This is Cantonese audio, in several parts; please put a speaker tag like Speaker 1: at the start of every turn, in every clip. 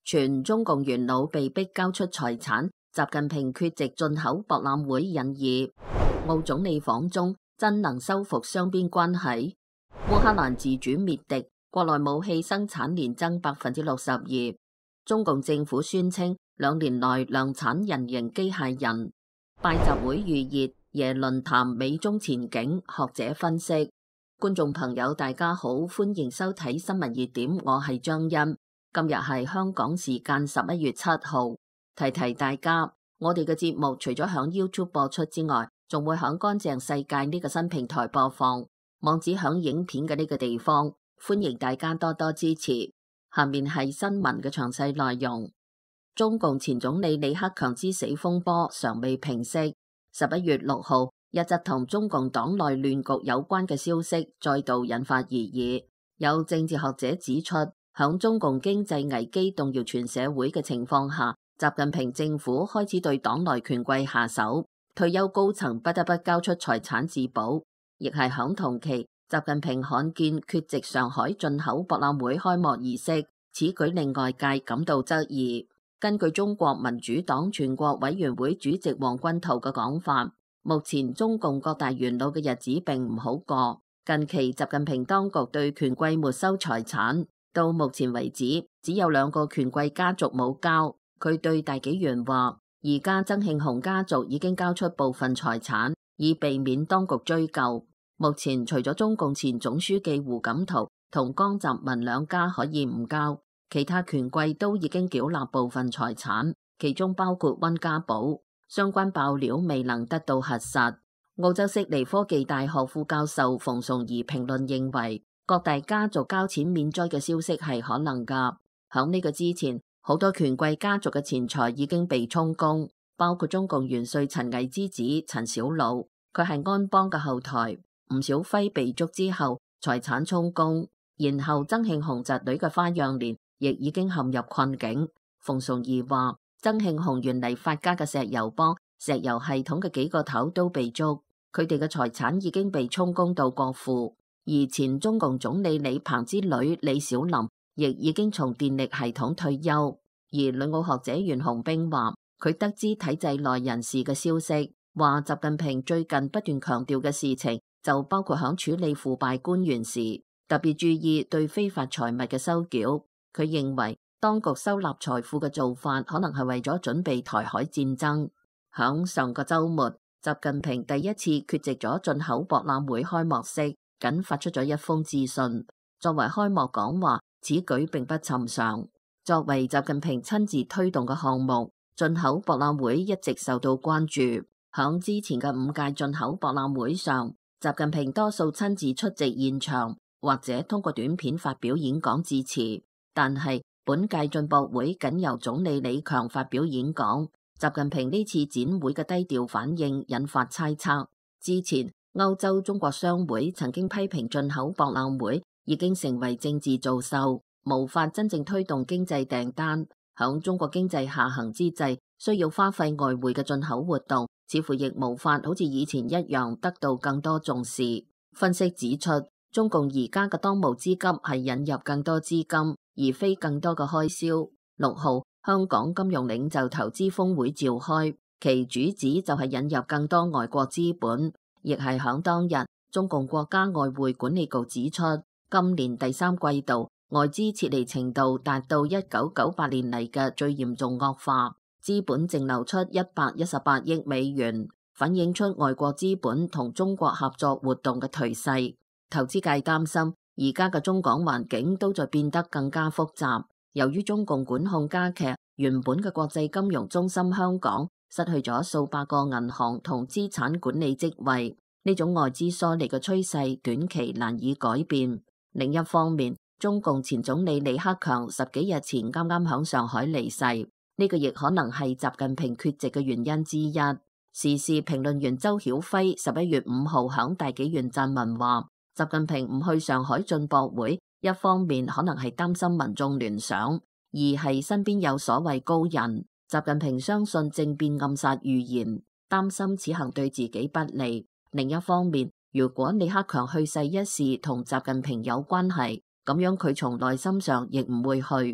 Speaker 1: 傳中共元老被逼交出財產，習近平缺席進口博覽會引議。澳總理訪中真能修復雙邊關係。烏克蘭自主滅敵，國內武器生產年增62%。中共政府宣稱2年內量產人形機械人。拜習會預熱，耶倫談美中前景，學者分析。觀眾朋友大家好，歡迎收睇新聞熱點，我係張欣。今日係香港時間11月7號，提提大家，我哋嘅節目除咗響 YouTube 播出之外，仲會響乾淨世界呢個新平台播放，網址響影片嘅呢個地方，歡迎大家多多支持。下面係新聞嘅詳細內容。中共前總理李克強之死風波尚未平息。11月6號，一則同中共黨內亂局有關嘅消息再度引發熱議。有政治學者指出，響中共經濟危機動搖全社會嘅情況下，習近平政府開始對黨內權貴下手，退休高層不得不交出財產自保。亦係響同期，習近平罕見缺席上海進口博覽會開幕儀式，此舉令外界感到質疑。根據中國民主黨全國委員會主席王軍濤嘅講法，目前中共各大元老嘅日子並唔好過。近期習近平當局對權貴沒收財產，到目前為止只有2個權貴家族冇交。佢對大紀元話，而家曾慶紅家族已經交出部分財產，以避免當局追究。目前除咗中共前總書記胡錦濤同江澤民2家可以唔交，其他權貴都已經繳納部分財產，其中包括溫家寶。相關爆料未能得到核實。澳洲悉尼科技大學副教授馮崇儀評論認為，各大家族交錢免災嘅消息係可能㗎。響呢個之前，好多權貴家族嘅錢財已經被充公，包括中共元帥陳毅之子陳小魯，佢係安邦嘅後台。吳小輝被捉之後，財產充公，然後曾慶紅侄女嘅花樣年亦已經陷入困境。馮崇儀話，曾慶紅原嚟發家嘅石油幫、石油系統嘅幾個頭都被捉，佢哋嘅財產已經被充公到國庫。而前中共總理李鵬之女李小琳亦已經從電力系統退休。而旅澳學者袁洪兵話，佢得知體制內人士嘅消息，話習近平最近不斷強調嘅事情，就包括響處理腐敗官員時，特別注意對非法財物嘅收繳。佢認為當局收納財富嘅做法，可能係為咗準備台海戰爭。響上個週末，習近平第一次缺席咗進口博覽會開幕式，僅發出咗一封致信。作為開幕講話，此舉並不尋常。作為習近平親自推動嘅項目，進口博覽會一直受到關注。響之前嘅5屆進口博覽會上，習近平多數親自出席現場，或者通過短片發表演講致辭。但係本屆進博會僅由總理李強發表演講。習近平呢次展會嘅低調反應引發猜測。之前歐洲中國商會曾經批評進口博覽會已經成為政治造秀，無法真正推動經濟訂單。響中國經濟下行之際，需要花費外匯嘅進口活動，似乎亦無法好似以前一樣得到更多重視。分析指出，中共而家嘅當務之急係引入更多資金，而非更多嘅開銷。6號，香港金融領袖投資峰會召開，其主旨就係引入更多外國資本。亦係響當日，中共國家外匯管理局指出，今年第3季度外資撤離程度達到1998年嚟嘅最嚴重惡化，資本淨流出118億美元，反映出外國資本同中國合作活動嘅頹勢。投資界擔心，而家嘅中港環境都在變得更加複雜。由於中共管控加劇，原本嘅國際金融中心香港失去咗數百個銀行同資產管理職位，呢種外資疏離嘅趨勢短期難以改變。另一方面，中共前總理李克強10幾日前啱啱響上海離世，呢個亦可能係習近平缺席嘅原因之一。時事評論員周曉輝11月5號響大紀元撰文話，習近平唔去上海進博會，一方面可能係擔心民眾聯想，二係身邊有所謂高人。習近平相信政變暗殺預言，擔心此行對自己不利。另一方面，如果李克強去世一事同習近平有關係，咁樣佢從內心上亦唔會去。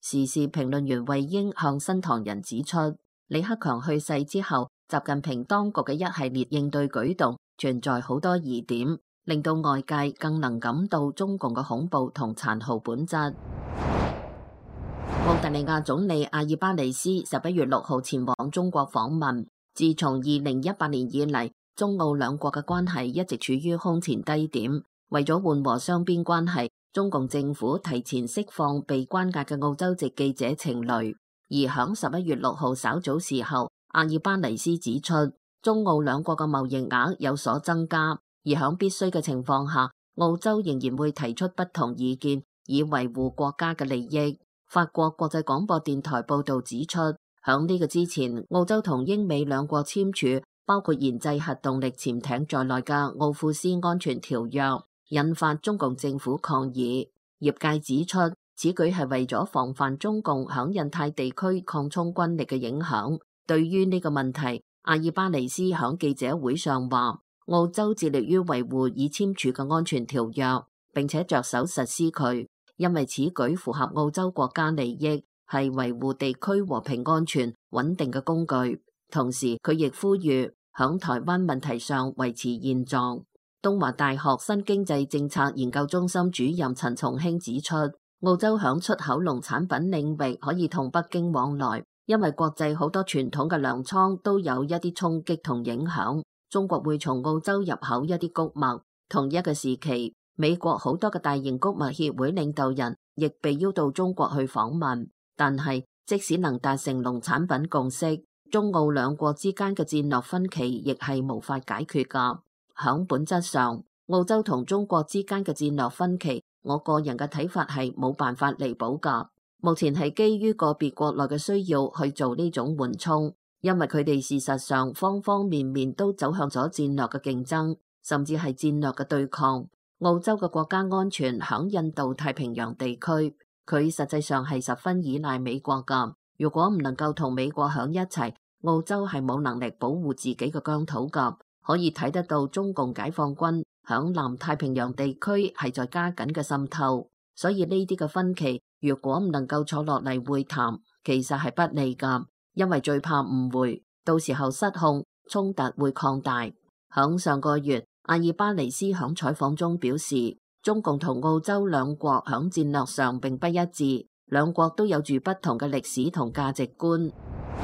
Speaker 1: 時事評論員惠英向新唐人指出，李克強去世之後，習近平當局嘅一系列應對舉動存在好多疑點，令到外界更能感到中共嘅恐怖同殘酷本質。澳大利亞總理阿爾巴尼斯11月6號前往中國訪問。自從2018年以嚟，中澳兩國嘅關係一直處於空前低點。為咗緩和雙邊關係，中共政府提前釋放被關押嘅澳洲籍記者程雷。而響11月6號稍早時候，阿爾巴尼斯指出，中澳兩國嘅貿易額有所增加，而響必須嘅情況下，澳洲仍然會提出不同意見，以維護國家嘅利益。法國國際廣播電台報道指出，響呢個之前，澳洲同英美兩國簽署包括研製核動力潛艇在內嘅奧庫斯安全條約，引發中共政府抗議。業界指出，此舉係為咗防範中共響印太地區擴充軍力嘅影響。對於呢個問題，阿爾巴尼斯響記者會上話，澳洲致力於維護已簽署嘅安全條約，並且着手實施佢。因為此舉符合澳洲國家利益，係維護地區和平安全穩定嘅工具。同時，佢亦呼籲響台灣問題上維持現狀。東華大學新經濟政策研究中心主任陳松興指出，澳洲響出口農產品領域可以同北京往來，因為國際好多傳統嘅糧倉都有一啲衝擊同影響。中國會從澳洲入口一啲穀物。同一個時期，美國好多嘅大型穀物協會領導人亦被邀到中國去訪問，但係即使能達成農產品共識，中澳兩國之間嘅戰略分歧亦係無法解決噶。響本質上，澳洲同中國之間嘅戰略分歧，我個人嘅睇法係冇辦法彌補噶。目前係基於個別國內嘅需要去做呢種緩衝，因為佢哋事實上方方面面都走向咗戰略嘅競爭，甚至係戰略嘅對抗。澳洲嘅國家安全響印度太平洋地區，佢實際上係十分依賴美國噶。如果唔能夠同美國響一齊，澳洲係冇能力保護自己嘅疆土噶。可以睇得到中共解放軍響南太平洋地區係在加緊嘅滲透，所以呢啲嘅分歧如果唔能夠坐落嚟會談，其實係不利噶，因為最怕誤會，到時候失控，衝突會擴大。響上個月，阿爾巴尼斯響採訪中表示，中共同澳洲兩國響戰略上並不一致，兩國都有住不同嘅歷史同價值觀。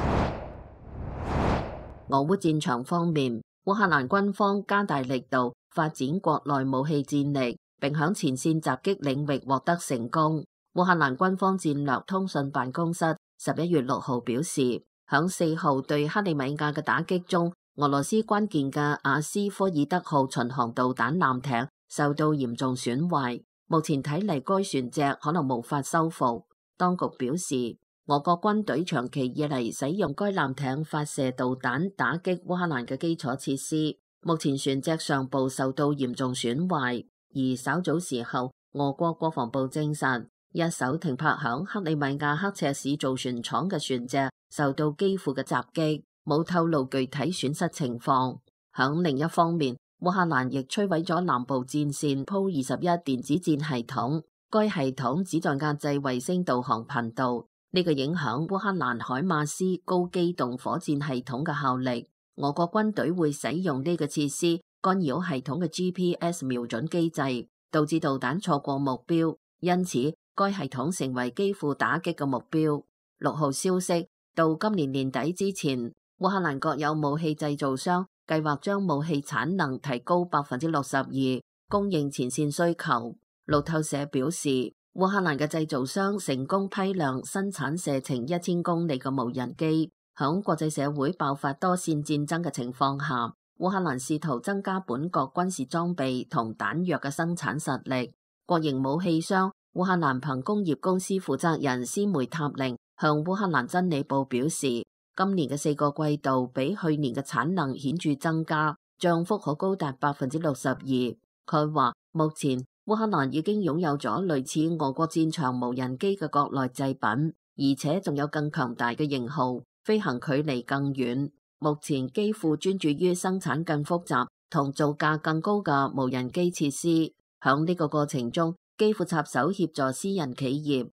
Speaker 1: 俄烏戰場方面，烏克蘭軍方加大力度發展國內武器戰力，並響前線襲擊領域獲得成功。烏克蘭軍方戰略通訊辦公室11月6號表示，響4號對克里米亞嘅打擊中，俄羅斯關鍵嘅阿斯科爾德號巡航導彈艦艇受到嚴重損壞，目前睇嚟該船隻可能無法修復。當局表示，俄國軍隊長期以嚟使用該艦艇發射導彈打擊烏克蘭嘅基礎設施，目前船隻上部受到嚴重損壞。而稍早時候，俄國國防部證實，一艘停泊響克里米亞刻赤市造船廠嘅船隻受到基輔嘅襲擊，冇透露具體損失情況。響另一方面，烏克蘭亦摧毀咗南部戰線鋪21電子戰系統，該系統旨在壓制衛星導航頻道。呢個影響烏克蘭海馬斯高機動火箭系統嘅效力，俄國軍隊會使用呢個設施干擾系統嘅 GPS 瞄準機制，導致導彈錯過目標，因此該系統成為基輔打擊嘅目標。6號消息，到今年年底之前，烏克蘭國有武器製造商計劃將武器產能提高62%，供應前線需求。路透社表示，烏克蘭嘅製造商成功批量生產射程1000公里嘅無人機。響國際社會爆發多線戰爭嘅情況下，烏克蘭試圖增加本國軍事裝備同彈藥嘅生產實力。國營武器商烏克蘭憑工業公司負責人斯梅塔寧向烏克蘭真理報表示，今年嘅4個季度比去年嘅產能顯著增加，漲幅可高達62%。佢話目前烏克蘭已經擁有咗類似俄國戰場無人機嘅國內製品，而且仲有更強大嘅型號，飛行距離更遠。目前基輔專注於生產更複雜同造價更高嘅無人機設施。響呢個過程中，基輔插手協助私人企業，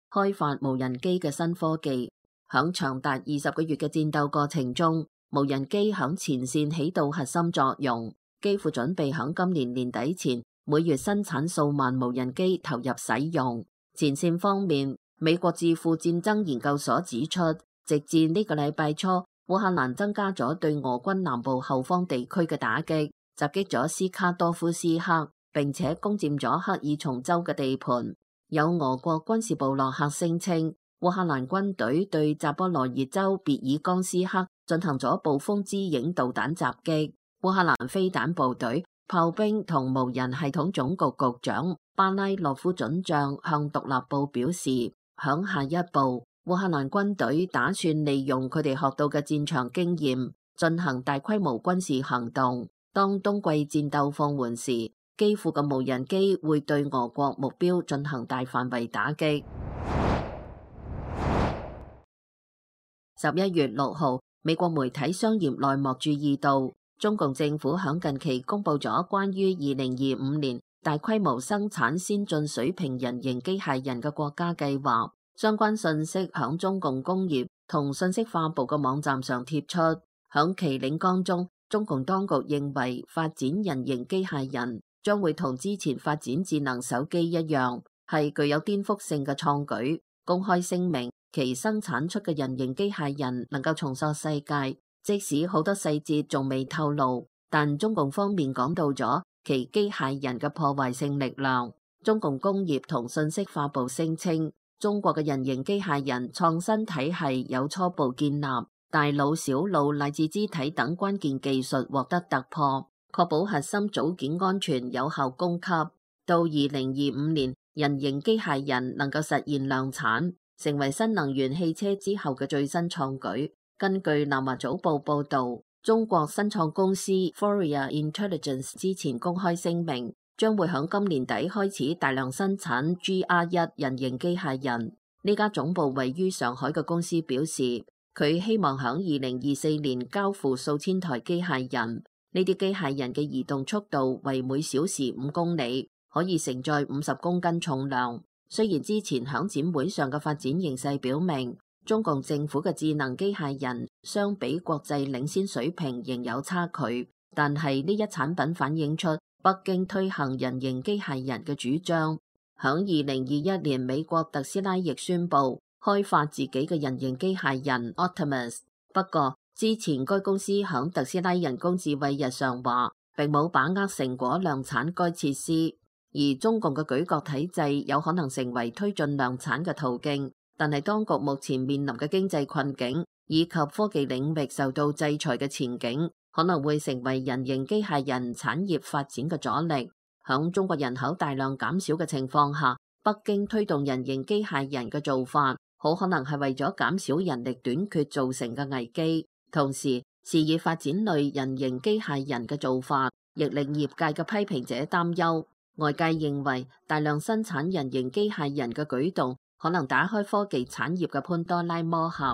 Speaker 1: 開發無人機嘅新科技。響長達20個月嘅戰鬥過程中，無人機響前線起到核心作用，幾乎準備響今年年底前每月生產數萬無人機投入使用。前線方面，美國智庫戰爭研究所指出，直至呢個禮拜初，烏克蘭增加咗對俄軍南部後方地區嘅打擊，襲擊咗斯卡多夫斯克，並且攻佔咗克爾松州嘅地盤。有俄國軍事部落客聲稱，烏克蘭軍隊對扎波羅熱州別爾江斯克進行咗暴風之影導彈襲擊。烏克蘭飛彈部隊、炮兵同無人系統總局局長巴拉洛夫准將向獨立報表示，響下一步，烏克蘭軍隊打算利用佢哋學到嘅戰場經驗，進行大規模軍事行動。當冬季戰鬥放緩時，基輔嘅無人機會對俄國目標進行大範圍打擊。11月6號，美國媒體商業內幕注意到，中共政府響近期公布咗關於2025年大規模生產先進水平人形機械人嘅國家計劃。相關信息響中共工業同信息化部嘅網站上貼出。響其領綱中，中共當局認為發展人形機械人將會同之前發展智能手機一樣，係具有顛覆性嘅創舉。公開聲明，其生產出嘅人形機械人能夠重塑世界，即使好多細節仲未透露，但中共方面講到咗其機械人嘅破壞性力量。中共工業同信息化部聲稱，中國嘅人形機械人創新體系有初步建立，大腦、小腦乃至肢體等關鍵技術獲得突破，確保核心組件安全有效供給。到2025年，人形機械人能夠實現量產，成為新能源汽車之後嘅最新創舉。根據南華早報報導，中國新創公司 Foria Intelligence 之前公開聲明，將會響今年底開始大量生產 GR1 人形機械人。呢家總部位於上海嘅公司表示，佢希望響2024年交付數千台機械人。呢啲機械人嘅移動速度為每小時5公里，可以承載50公斤重量。雖然之前響展會上嘅發展形勢表明，中共政府嘅智能機械人相比國際領先水平仍有差距，但係呢一產品反映出北京推行人形機械人嘅主張。響2021年，美國特斯拉亦宣布開發自己嘅人形機械人 Optimus。不過之前該公司響特斯拉人工智慧日上話，並冇把握成果量產該設施。而中共嘅舉國體制有可能成為推進量產嘅途徑，但係當局目前面臨嘅經濟困境以及科技領域受到制裁嘅前景，可能會成為人形機械人產業發展嘅阻力。響中國人口大量減少嘅情況下，北京推動人形機械人嘅做法，好可能係為咗減少人力短缺造成嘅危機。同時，事業發展類人形機械人嘅做法，亦令業界嘅批評者擔憂。外界認為大量生產人形機械人嘅舉動可能打開科技產業嘅潘多拉魔盒。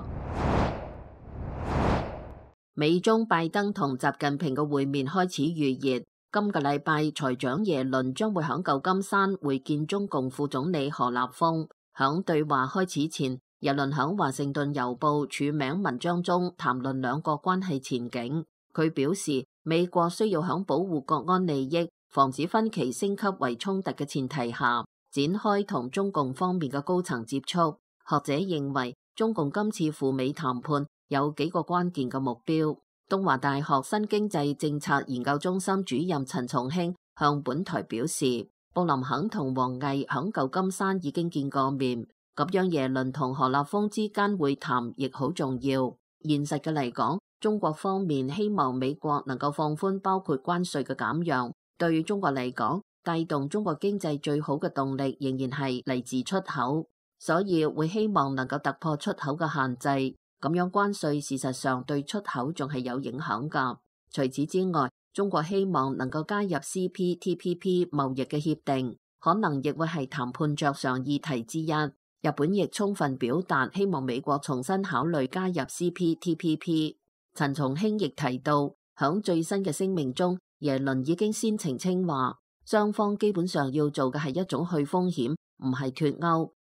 Speaker 1: 美中拜登同習近平嘅會面開始預熱，今個禮拜財長耶倫將會響舊金山會見中共副總理何立峰。響對話開始前，耶倫響華盛頓郵報署名文章中談論兩國關係前景。佢表示，美國需要響保護國安利益、防止分歧升級為衝突嘅前提下，展開同中共方面嘅高層接觸。學者認為，中共今次赴美談判有幾個關鍵嘅目標。東華大學新經濟政策研究中心主任陳松興向本台表示，布林肯同王毅響舊金山已經見過面，咁樣耶倫同何立峰之間會談亦好重要。現實嘅嚟講，中國方面希望美國能夠放寬包括關稅嘅減讓。對於中國嚟講，帶動中國經濟最好嘅動力仍然係嚟自出口，所以會希望能夠突破出口嘅限制。咁樣關稅事實上對出口仲係有影響㗎。除此之外，中國希望能夠加入 CPTPP 貿易嘅協定，可能亦會係談判着上議題之一。日本亦充分表達希望美國重新考慮加入 CPTPP。陳松興亦提到，響最新嘅聲明中，耶倫已經先澄清話，雙方基本上要做嘅係一種去風險，唔係脫鈎。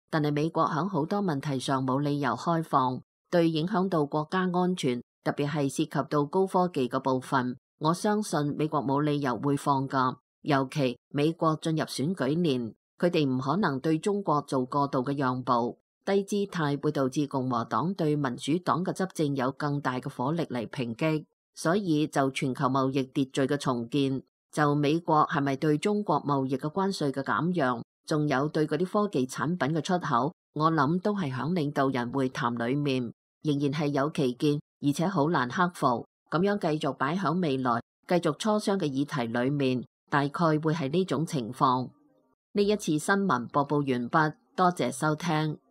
Speaker 1: 但係美國喺好多問題上冇理由開放，對影響到國家安全，特別係涉及到高科技嘅部分，我相信美國冇理由會放㗎。尤其美國進入選舉年，佢哋唔可能對中國做過度嘅讓步，低姿態會導致共和黨對民主黨嘅執政有更大嘅火力嚟抨擊。所以就全球貿易秩序嘅重建，就美國係咪對中國貿易嘅關稅嘅減讓，仲有對嗰啲科技產品嘅出口，我諗都係響領導人會談裏面，仍然係有歧見，而且好難克服。咁樣繼續擺響未來繼續磋商嘅議題裏面，大概會係呢種情況。呢一次新聞播報完畢，多謝收聽。